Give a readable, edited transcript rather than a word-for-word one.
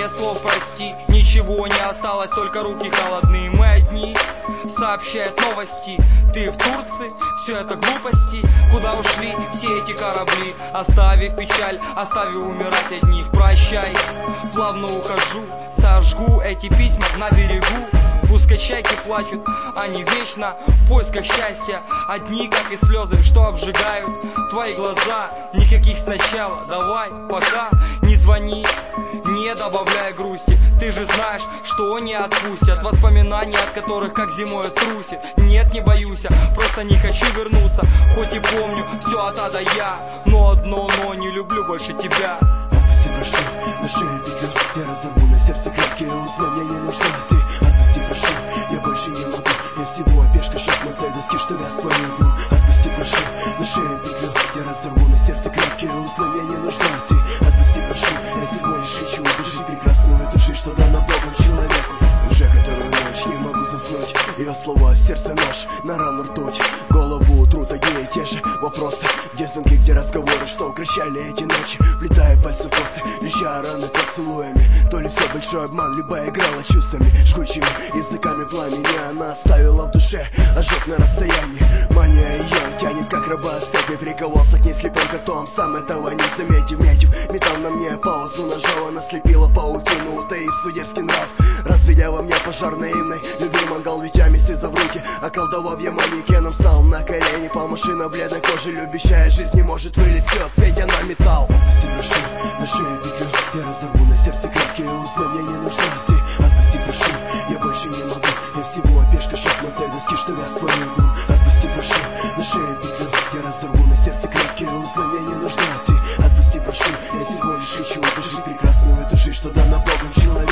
Мне слов прости, ничего не осталось, только руки холодные. Мы одни, сообщает новости. Ты в Турции, все это глупости. Куда ушли все эти корабли? Оставив печаль, оставив умирать одних. Прощай, плавно ухожу, сожгу эти письма на берегу. Пускай чайки плачут, они вечно в поисках счастья. Одни, как и слезы, что обжигают твои глаза. Никаких сначала, давай, пока. Не звони, не добавляй грусти. Ты же знаешь, что не отпустят воспоминания, от которых как зимой трусит. Нет, не боюсь, просто не хочу вернуться. Хоть и помню все от А до Я, но одно но, не люблю больше тебя. Отпусти, прошу, на шее петлю я разорву, на сердце крепкие узлы. Мне не нужна ты. Отпусти, прошу, я больше не могу. Я всего пешка шахматной доски, что вяз твою игру. Отпусти, прошу, на шее петлю я разорву, на сердце крепкие узлы. Мне не нужна ты. Отпусти, прошу, я всего лишь хочу душить прекрасную души, что дана Богом человеку. Уже которую ночь не могу заснуть. Ее слова, сердце нож, на рану ртуть. Голову трут одни и те же вопросы. Где звонки, где разговоры, что укращали эти ночи. Влетая пальцы косы, леща раны поцелуями. То ли все большой обман, либо играла чувствами. Жгучими языками пламени она оставила в душе ожог на расстоянии. Мания ее тянет, как раба цепи. Приковался к ней слепым котом, сам этого не заметив. Метив, метал на мне паузу, нажала, наслепила паутину. Утаив судерский нрав, разведя во мне пожар наивный. Любил мангал ветями, слеза в руки. Околдовав я манекеном, встал на колени. Пал машина бледной кожи, любящая жизнь не может вылить слез, ведь она металл. Отпусти, прошу, на шее петлю я разорву, на сердце крепкие узлы. Мне не нужна ты. Отпусти, прошу, я больше не могу. Я всего пешка шахматной доски, что вяз твою игру. Отпусти, прошу, на шее петлю я разорву, на сердце крепкие узлы. Мне не нужна ты. Отпусти, прошу, я всего лишь хочу душить прекрасную души, что дана Богом человеку.